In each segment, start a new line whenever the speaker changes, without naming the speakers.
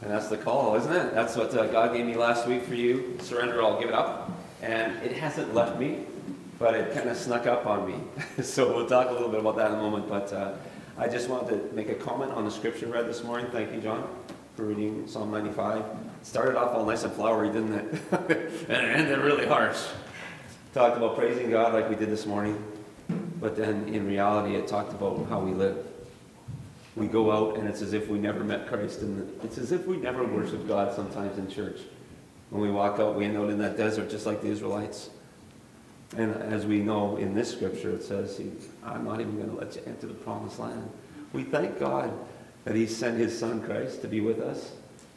And that's the call, isn't it? That's what God gave me last week for you. Surrender all, give it up. And it hasn't left me, but it kind of snuck up on me. So we'll talk a little bit about that in a moment. But I just wanted to make a comment on the scripture read this morning. Thank you, John, for reading Psalm 95. It started off all nice and flowery, didn't it? And it ended really harsh. Talked about praising God like we did this morning. But then in reality, it talked about how we live. We go out and it's as if we never met Christ. And it's as if we never worship God sometimes in church. When we walk out, we end out in that desert just like the Israelites. And as we know in this scripture, it says, I'm not even going to let you enter the promised land. We thank God that He sent His Son Christ to be with us.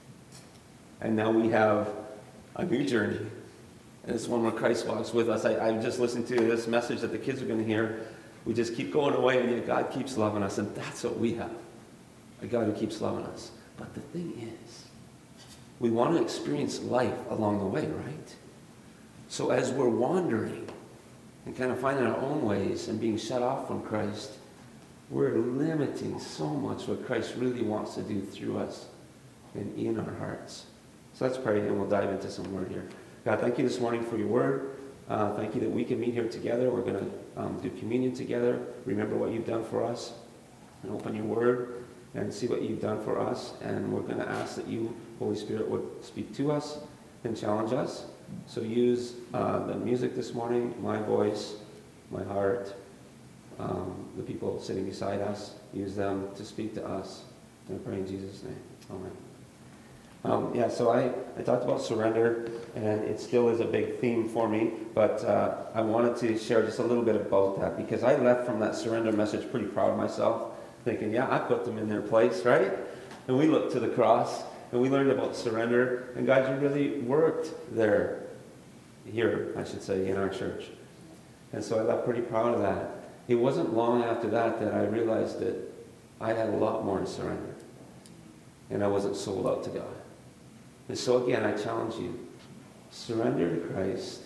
And now we have a new journey. And it's one where Christ walks with us. I just listened to this message that the kids are going to hear. We just keep going away, and yet God keeps loving us. And that's what we have. A God who keeps loving us. But the thing is, we want to experience life along the way, right? So as we're wandering and kind of finding our own ways and being shut off from Christ, we're limiting so much what Christ really wants to do through us and in our hearts. So let's pray and we'll dive into some word here. God, thank you this morning for your word. Thank you that we can meet here together. We're going to do communion together. Remember what you've done for us. And open your word and see what you've done for us. And we're going to ask that you, Holy Spirit, would speak to us and challenge us. So use the music this morning, my voice, my heart, the people sitting beside us. Use them to speak to us. And I pray in Jesus' name. Amen. So I talked about surrender, and it still is a big theme for me, but I wanted to share just a little bit about that, because I left from that surrender message pretty proud of myself, thinking, yeah, I put them in their place, right? And we looked to the cross, and we learned about surrender, and God, you really worked here, I should say, in our church. And so I left pretty proud of that. It wasn't long after that I realized that I had a lot more to surrender, and I wasn't sold out to God. And so again, I challenge you, surrender to Christ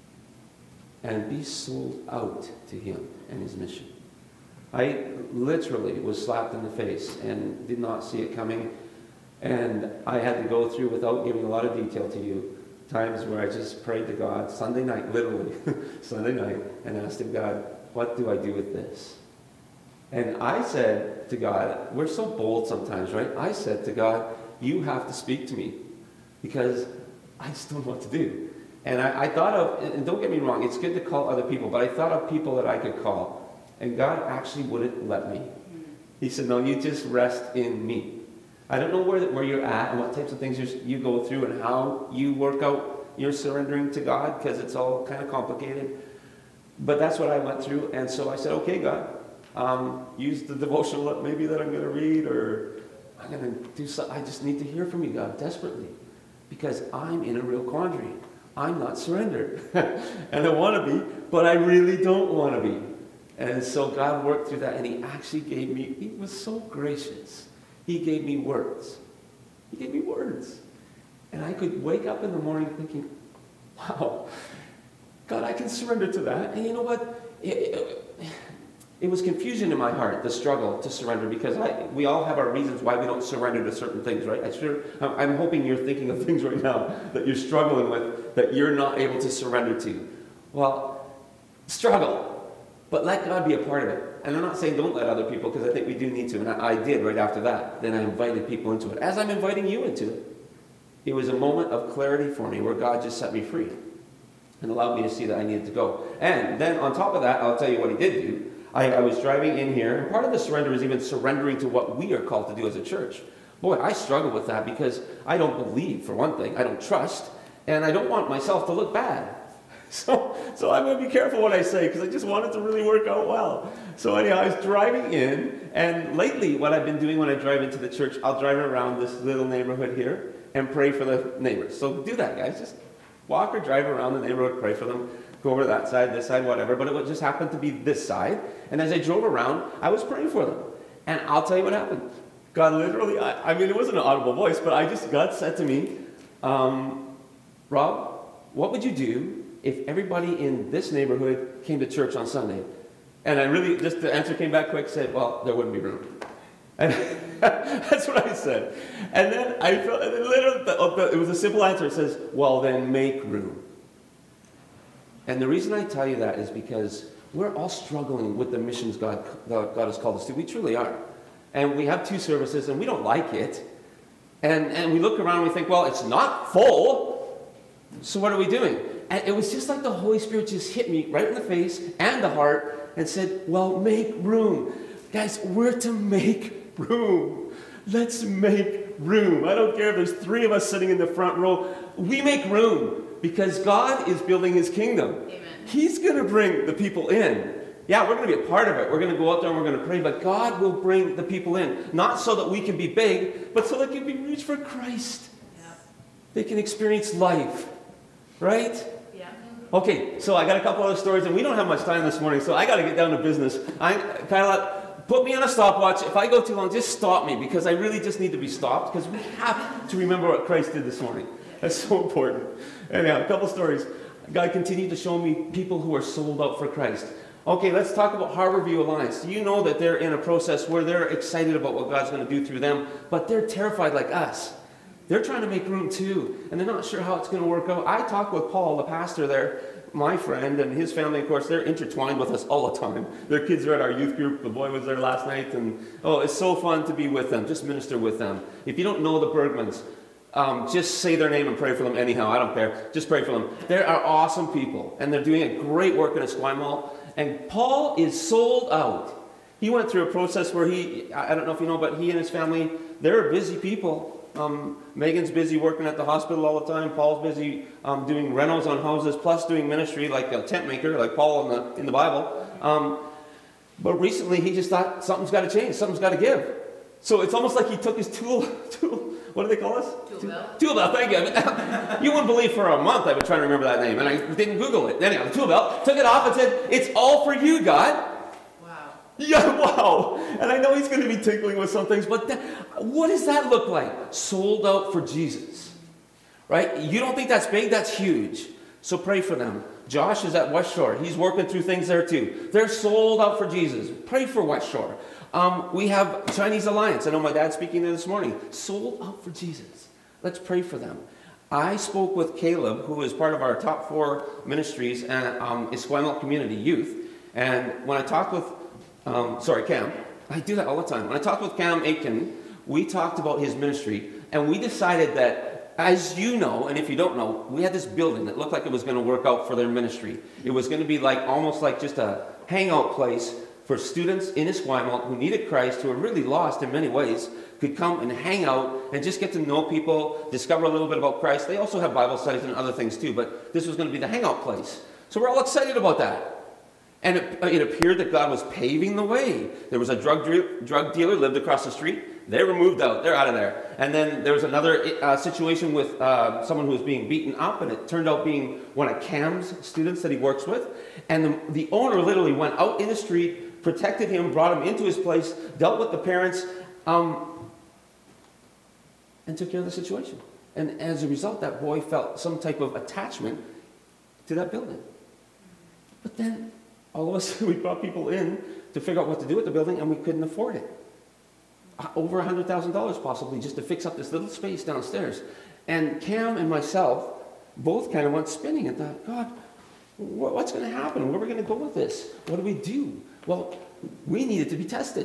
and be sold out to Him and His mission. I literally was slapped in the face and did not see it coming. And I had to go through, without giving a lot of detail to you, times where I just prayed to God, Sunday night, literally, Sunday night, and asked Him, God, what do I do with this? And I said to God, we're so bold sometimes, right? I said to God, you have to speak to me, because I just don't know what to do. And I thought of, and don't get me wrong, it's good to call other people, but I thought of people that I could call. And God actually wouldn't let me. He said, no, you just rest in me. I don't know where you're at and what types of things you go through and how you work out your surrendering to God, because it's all kind of complicated. But that's what I went through. And so I said, okay, God, use the devotional maybe that I'm going to read, or I'm going to do something. I just need to hear from you, God, desperately, because I'm in a real quandary. I'm not surrendered. And I want to be, but I really don't want to be. And so God worked through that, and He actually gave me, He was so gracious. He gave me words. He gave me words. And I could wake up in the morning thinking, wow, God, I can surrender to that. And you know what? It was confusion in my heart, the struggle to surrender, because we all have our reasons why we don't surrender to certain things, right? I'm hoping you're thinking of things right now that you're struggling with, that you're not able to surrender to. Well, struggle. But let God be a part of it. And I'm not saying don't let other people, because I think we do need to. And I did right after that. Then I invited people into it. As I'm inviting you into it, it was a moment of clarity for me where God just set me free and allowed me to see that I needed to go. And then on top of that, I'll tell you what He did do. I was driving in here, and part of the surrender is even surrendering to what we are called to do as a church. Boy, I struggle with that, because I don't believe, for one thing. I don't trust. And I don't want myself to look bad. So I'm going to be careful what I say, because I just want it to really work out well. So anyhow, I was driving in, and lately what I've been doing when I drive into the church, I'll drive around this little neighborhood here and pray for the neighbors. So do that, guys. Just walk or drive around the neighborhood, pray for them. Go over to that side, this side, whatever. But it would just happen to be this side. And as I drove around, I was praying for them. And I'll tell you what happened. God literally, I mean, it wasn't an audible voice, but God said to me, Rob, what would you do if everybody in this neighborhood came to church on Sunday? And I really, just the answer came back quick, said, well, there wouldn't be room. And That's what I said. And then I felt, and then literally, it was a simple answer. It says, well, then make room. And the reason I tell you that is because we're all struggling with the missions God has called us to. We truly are. And we have 2 services, and we don't like it. And we look around and we think, well, it's not full. So what are we doing? And it was just like the Holy Spirit just hit me right in the face and the heart and said, well, make room. Guys, we're to make room. Let's make room. I don't care if there's 3 of us sitting in the front row. We make room because God is building his kingdom. Amen. He's going to bring the people in. Yeah, we're going to be a part of it. We're going to go out there and we're going to pray, but God will bring the people in. Not so that we can be big, but so they can be reached for Christ. Yeah. They can experience life. Right? Yeah. Okay, so I got a couple other stories, and we don't have much time this morning, so I got to get down to business. Kyla, put me on a stopwatch. If I go too long, just stop me, because I really just need to be stopped, because we have to remember what Christ did this morning. That's so important. Anyhow, a couple stories. God continued to show me people who are sold out for Christ. Okay, let's talk about Harborview Alliance. Do you know that they're in a process where they're excited about what God's going to do through them, but they're terrified like us? They're trying to make room too, and they're not sure how it's going to work out. I talk with Paul, the pastor there, my friend, and his family, of course, they're intertwined with us all the time. Their kids are at our youth group. The boy was there last night, and it's so fun to be with them, just minister with them. If you don't know the Bergmans, just say their name and pray for them anyhow. I don't care. Just pray for them. They are awesome people, and they're doing a great work in Esquimalt. And Paul is sold out. He went through a process where I don't know if you know, but he and his family, they're busy people. Megan's busy working at the hospital all the time. Paul's busy doing rentals on houses, plus doing ministry like a tent maker, like Paul in the Bible. But recently he just thought something's got to change, something's got to give. So it's almost like he took his tool. What do they call us? Tool belt. Tool belt, thank you. You wouldn't believe for a month I've been trying to remember that name, and I didn't Google it. Anyhow, the tool belt, took it off and said, it's all for you, God. Wow. Yeah, wow. And I know he's going to be tinkling with some things, but what does that look like? Sold out for Jesus. Right? You don't think that's big? That's huge. So pray for them. Josh is at West Shore. He's working through things there too. They're sold out for Jesus. Pray for West Shore. We have Chinese Alliance. I know my dad's speaking there this morning. Sold out for Jesus. Let's pray for them. I spoke with Caleb, who is part of our top 4 ministries at Esquimalt Community Youth. And when I talked with, Cam. I do that all the time. When I talked with Cam Aitken, we talked about his ministry. And we decided that, as you know, and if you don't know, we had this building that looked like it was going to work out for their ministry. It was going to be almost like just a hangout place for students in Esquimalt who needed Christ, who are really lost in many ways, could come and hang out and just get to know people, discover a little bit about Christ. They also have Bible studies and other things too, but this was going to be the hangout place. So we're all excited about that. And it appeared that God was paving the way. There was a drug dealer lived across the street. They were moved out. They're out of there. And then there was another situation with someone who was being beaten up, and it turned out being one of Cam's students that he works with. And the owner literally went out in the street, protected him, brought him into his place, dealt with the parents, and took care of the situation. And as a result, that boy felt some type of attachment to that building. But then all of a sudden, we brought people in to figure out what to do with the building, and we couldn't afford it. Over $100,000 possibly, just to fix up this little space downstairs. And Cam and myself both kind of went spinning and thought, God, what's going to happen? Where are we going to go with this? What do we do? Well, we needed to be tested.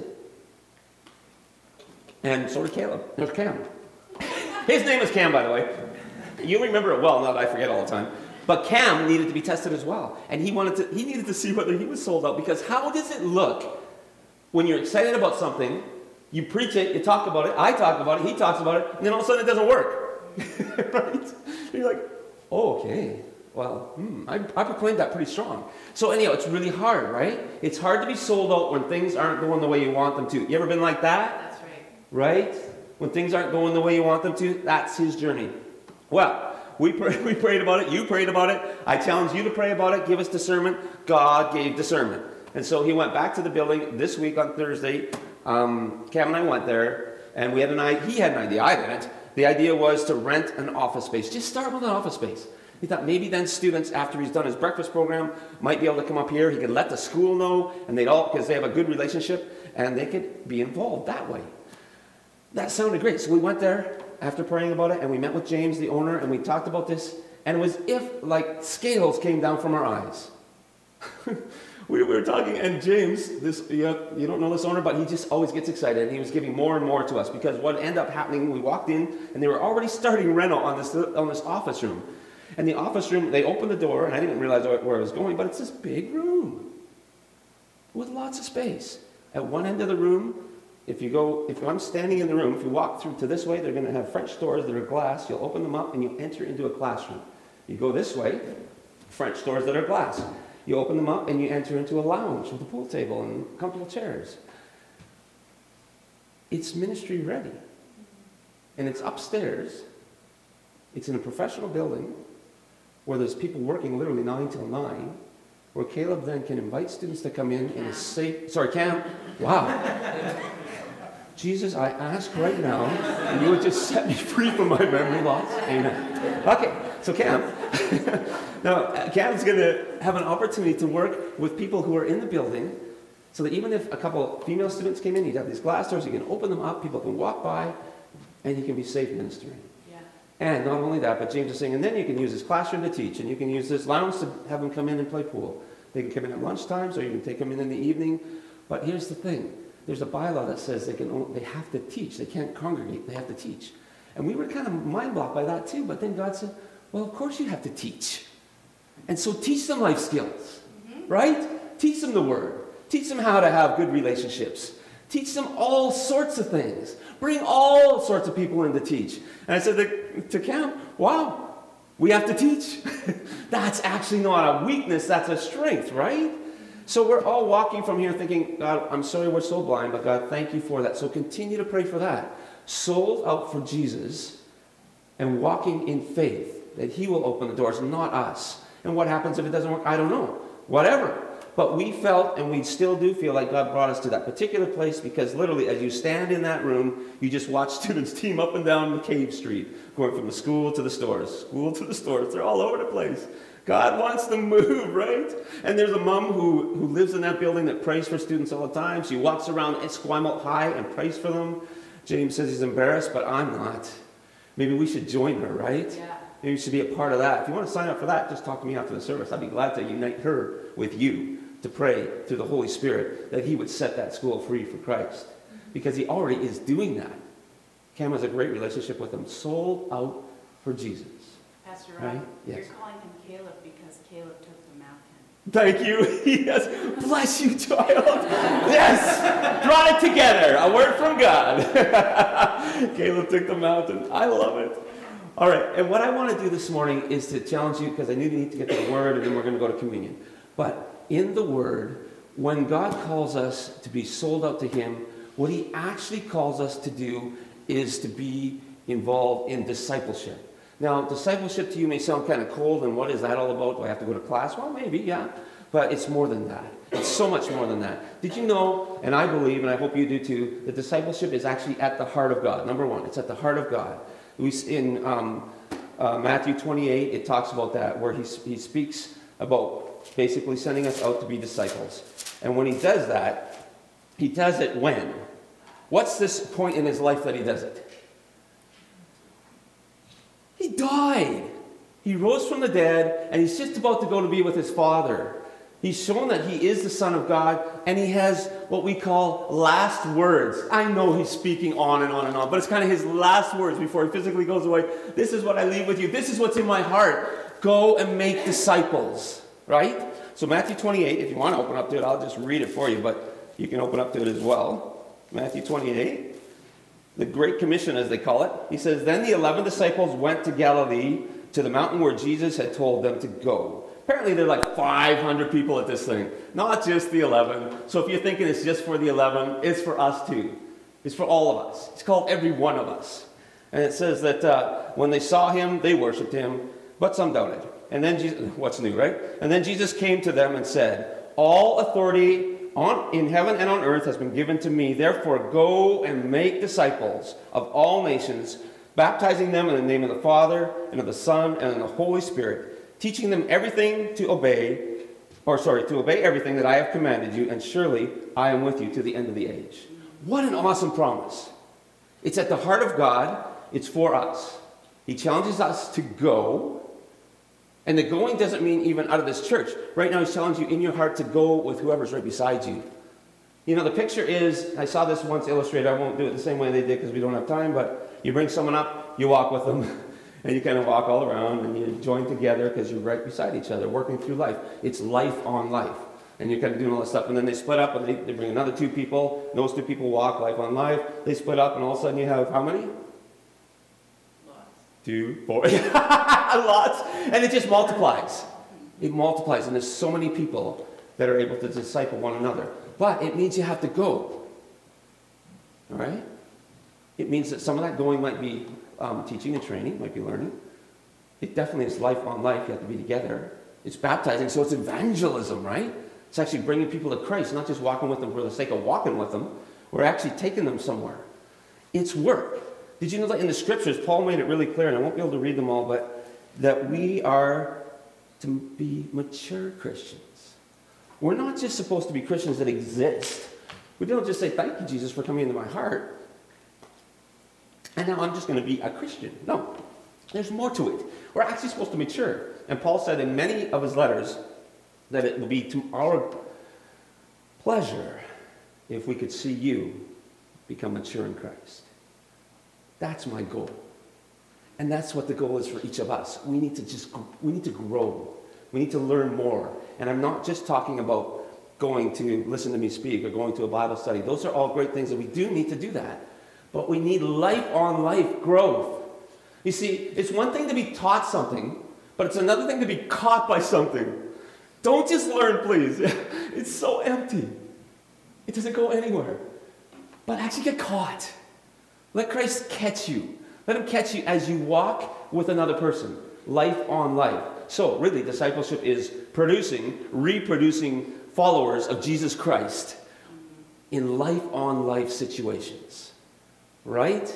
And so did Caleb. There's Cam. His name is Cam, by the way. You remember it well, now that I forget all the time. But Cam needed to be tested as well. And he needed to see whether he was sold out. Because how does it look when you're excited about something, you preach it, you talk about it, I talk about it, he talks about it, and then all of a sudden it doesn't work. Right? You're like, oh, okay. Well, I proclaimed that pretty strong. So anyhow, it's really hard, right? It's hard to be sold out when things aren't going the way you want them to. You ever been like that?
That's right.
Right? When things aren't going the way you want them to, that's his journey. Well, we prayed about it. You prayed about it. I challenge you to pray about it. Give us discernment. God gave discernment. And so he went back to the building this week on Thursday. Cam and I went there, and he had an idea. I didn't. The idea was to rent an office space. Just start with an office space. He thought maybe then students, after he's done his breakfast program, might be able to come up here. He could let the school know, and they'd all, because they have a good relationship, and they could be involved that way. That sounded great. So we went there after praying about it, and we met with James, the owner, and we talked about this, and it was if, like, scales came down from our eyes. We were talking, and James, you don't know this owner, but he just always gets excited, and he was giving more and more to us, because what ended up happening, we walked in, and they were already starting rental on this office room. And the office room, they opened the door, and I didn't realize where I was going, but it's this big room with lots of space. At one end of the room, if I'm standing in the room, if you walk through to this way, they're going to have French doors that are glass. You'll open them up, and you enter into a classroom. You go this way, French doors that are glass. You open them up, and you enter into a lounge with a pool table and comfortable chairs. It's ministry ready. And it's upstairs. It's in a professional building where there's people working literally 9 till 9, where Caleb then can invite students to come in a safe... Sorry, Cam. Wow. Jesus, I ask right now, and you would just set me free from my memory loss. Amen. Okay, so Cam. Now, Cam's going to have an opportunity to work with people who are in the building, so that even if a couple female students came in, you'd have these glass doors, you can open them up, people can walk by, and you can be safe ministering. Yeah. And not only that, but James is saying, and then you can use this classroom to teach, and you can use this lounge to have them come in and play pool. They can come in at lunchtimes, or you can take them in the evening. But here's the thing. There's a bylaw that says they have to teach. They can't congregate. They have to teach. And we were kind of mind-blocked by that too. But then God said, well, of course you have to teach. And so teach them life skills, right? Teach them the Word. Teach them how to have good relationships. Teach them all sorts of things. Bring all sorts of people in to teach. And I said to Cam, wow, we have to teach. That's actually not a weakness. That's a strength, right? So we're all walking from here thinking, God, I'm sorry we're so blind, but God, thank you for that. So continue to pray for that. Sold out for Jesus and walking in faith that He will open the doors, not us. And what happens if it doesn't work? I don't know. Whatever. But we felt, and we still do feel like God brought us to that particular place, because literally as you stand in that room, you just watch students team up and down the Cave Street, going from the school to the stores. They're all over the place. God wants to move, right? And there's a mom who lives in that building that prays for students all the time. She walks around Esquimalt High and prays for them. James says he's embarrassed, but I'm not. Maybe we should join her, right? Yeah. Maybe you should be a part of that. If you want to sign up for that, just talk to me after the service. I'd be glad to unite her with you to pray through the Holy Spirit that He would set that school free for Christ. Because He already is doing that. Cam has a great relationship with Him. Sold out for Jesus.
Pastor Rob, right? Yes. You're calling him Caleb because Caleb took the mountain.
Thank you. Yes. Bless you, child. Yes. Brought it together. A word from God. Caleb took the mountain. I love it. All right. And what I want to do this morning is to challenge you, because I need to get to the Word, and then we're going to go to communion. But in the Word, when God calls us to be sold out to Him, what He actually calls us to do is to be involved in discipleship. Now, discipleship to you may sound kind of cold, and what is that all about? Do I have to go to class? Well, maybe, yeah. But it's more than that. It's so much more than that. Did you know, and I believe, and I hope you do too, that discipleship is actually at the heart of God. Number one, it's at the heart of God. In Matthew 28, it talks about that, where he speaks about basically sending us out to be disciples. And when He does that, He does it when? What's this point in His life that He does it? He died. He rose from the dead, and He's just about to go to be with His Father. He's shown that He is the Son of God, and He has what we call last words. I know He's speaking on and on and on, but it's kind of His last words before He physically goes away. This is what I leave with you. This is what's in my heart. Go and make disciples. Right? So Matthew 28, if you want to open up to it, I'll just read it for you, but you can open up to it as well. Matthew 28. The Great Commission, as they call it. He says, Then the 11 disciples went to Galilee, to the mountain where Jesus had told them to go. Apparently there are like 500 people at this thing. Not just the 11. So if you're thinking it's just for the 11, it's for us too. It's for all of us. It's called every one of us. And it says that when they saw Him, they worshipped Him, but some doubted. And then Jesus, what's new, right? And then Jesus came to them and said, All authority in heaven and on earth has been given to me. Therefore, go and make disciples of all nations, baptizing them in the name of the Father and of the Son and of the Holy Spirit, teaching them everything to obey everything that I have commanded you, and surely I am with you to the end of the age. What an awesome promise. It's at the heart of God. It's for us. He challenges us to go. And the going doesn't mean even out of this church. Right now he's challenging you in your heart to go with whoever's right beside you. You know, the picture is, I saw this once illustrated. I won't do it the same way they did because we don't have time, but you bring someone up, you walk with them, and you kind of walk all around, and you join together because you're right beside each other, working through life. It's life on life. And you're kind of doing all this stuff, and then they split up, and they bring another 2 people. Those 2 people walk life on life. They split up, and all of a sudden you have how many?
Lots.
2, 4, lots. And it just multiplies. It multiplies, and there's so many people that are able to disciple one another. But it means you have to go. All right? It means that some of that going might be teaching and training, might be learning. It definitely is life on life. You have to be together. It's baptizing, so it's evangelism, right? It's actually bringing people to Christ, not just walking with them for the sake of walking with them. We're actually taking them somewhere. It's work. Did you know that in the scriptures, Paul made it really clear, and I won't be able to read them all, but that we are to be mature Christians. We're not just supposed to be Christians that exist. We don't just say, thank you, Jesus, for coming into my heart, and now I'm just going to be a Christian. No, there's more to it. We're actually supposed to mature. And Paul said in many of his letters that it will be to our pleasure if we could see you become mature in Christ. That's my goal. And that's what the goal is for each of us. We need to grow. We need to learn more. And I'm not just talking about going to listen to me speak or going to a Bible study. Those are all great things, and we do need to do that. But we need life on life growth. You see, it's one thing to be taught something, but it's another thing to be caught by something. Don't just learn, please. It's so empty. It doesn't go anywhere. But actually get caught. Let Christ catch you. Let him catch you as you walk with another person. Life on life. So, really, discipleship is reproducing followers of Jesus Christ in life on life situations. Right?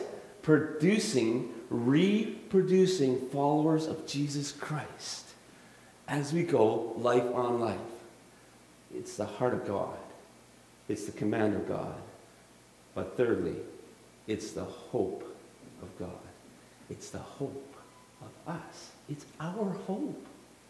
Reproducing followers of Jesus Christ as we go life on life. It's the heart of God. It's the command of God. But thirdly, it's the hope of God. It's the hope of us. It's our hope.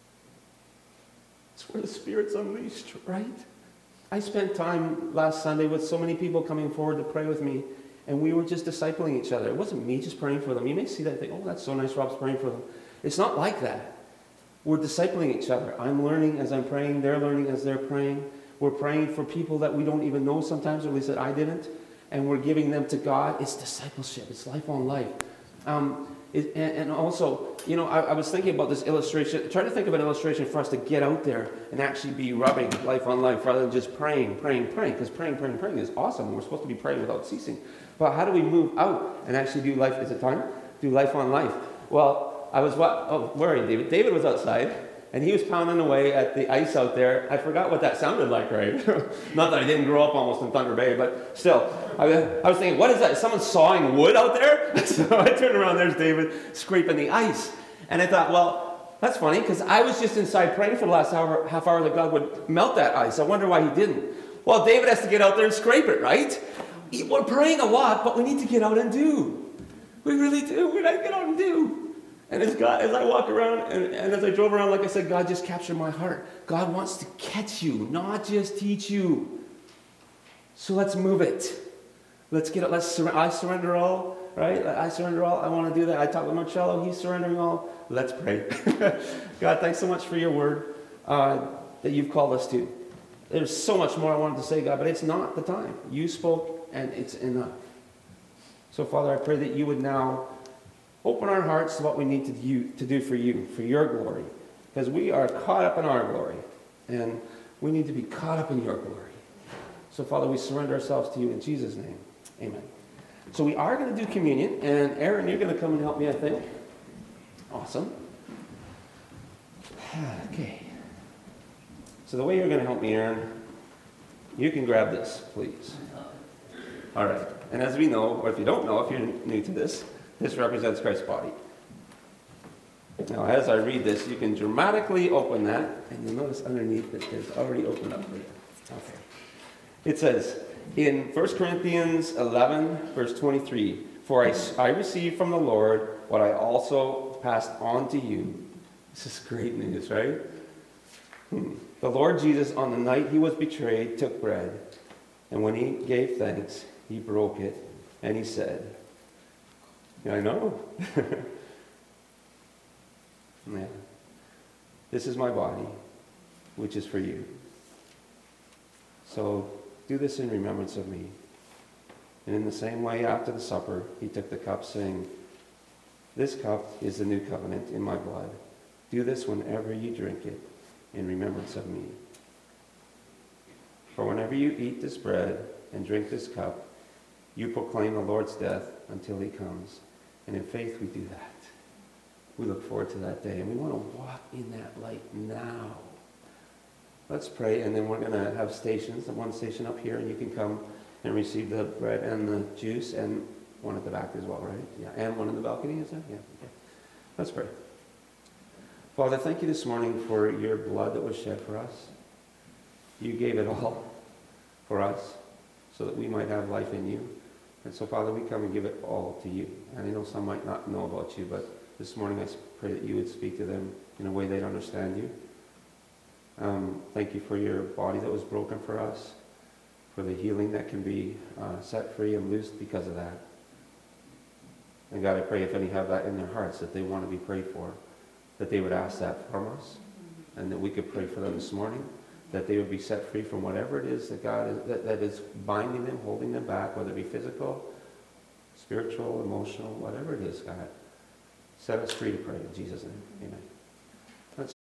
It's where the Spirit's unleashed, right? I spent time last Sunday with so many people coming forward to pray with me, and we were just discipling each other. It wasn't me just praying for them. You may see that and think, oh, that's so nice, Rob's praying for them. It's not like that. We're discipling each other. I'm learning as I'm praying. They're learning as they're praying. We're praying for people that we don't even know sometimes, or at least that I didn't, and we're giving them to God. It's discipleship. It's life on life. And also, you know, I was thinking about this illustration. Try to think of an illustration for us to get out there and actually be rubbing life on life rather than just praying. Because praying is awesome. We're supposed to be praying without ceasing. But how do we move out and actually do life? Is it time? Do life on life. Well, where are you, David? David was outside, and he was pounding away at the ice out there. I forgot what that sounded like, right? Not that I didn't grow up almost in Thunder Bay, but still. I was thinking, what is that? Is someone sawing wood out there? So I turned around, there's David scraping the ice. And I thought, well, that's funny, because I was just inside praying for the last half hour that God would melt that ice. I wonder why he didn't. Well, David has to get out there and scrape it, right? We're praying a lot, but we need to get out and do. We really do. We got to get out and do. And as I walk around, and as I drove around, like I said, God just captured my heart. God wants to catch you, not just teach you. So let's move it. Let's get it. I surrender all, right? I surrender all. I want to do that. I talk with Marcello. He's surrendering all. Let's pray. God, thanks so much for your word that you've called us to. There's so much more I wanted to say, God, but it's not the time. You spoke, and it's enough. So, Father, I pray that you would now open our hearts to what we need to do for you, for your glory. Because we are caught up in our glory, and we need to be caught up in your glory. So, Father, we surrender ourselves to you in Jesus' name. Amen. So we are going to do communion, and Aaron, you're going to come and help me, I think. Awesome. Okay. So the way you're going to help me, Aaron, you can grab this, please. All right. And as we know, or if you don't know, if you're new to this represents Christ's body. Now, as I read this, you can dramatically open that, and you'll notice underneath that there's already opened up for you. Okay. It says, in 1 Corinthians 11, verse 23, For I received from the Lord what I also passed on to you. This is great news, right? The Lord Jesus, on the night he was betrayed, took bread. And when he gave thanks, he broke it. And he said, yeah, I know. Yeah. This is my body, which is for you. So do this in remembrance of me. And in the same way, after the supper, he took the cup, saying, this cup is the new covenant in my blood. Do this whenever you drink it, in remembrance of me. For whenever you eat this bread and drink this cup, you proclaim the Lord's death until he comes. And in faith we do that. We look forward to that day, and we want to walk in that light now. Let's pray, and then we're going to have stations, one station up here, and you can come and receive the bread and the juice, and one at the back as well, right? Yeah, and one in the balcony, is that? Yeah, okay. Let's pray. Father, thank you this morning for your blood that was shed for us. You gave it all for us so that we might have life in you. And so, Father, we come and give it all to you. And I know some might not know about you, but this morning I pray that you would speak to them in a way they'd understand you. Thank you for your body that was broken for us, for the healing that can be set free and loosed because of that. And God, I pray if any have that in their hearts, that they want to be prayed for, that they would ask that from us, and that we could pray for them this morning, that they would be set free from whatever it is that God is, that is binding them, holding them back, whether it be physical, spiritual, emotional, whatever it is, God. Set us free to pray in Jesus' name. Amen.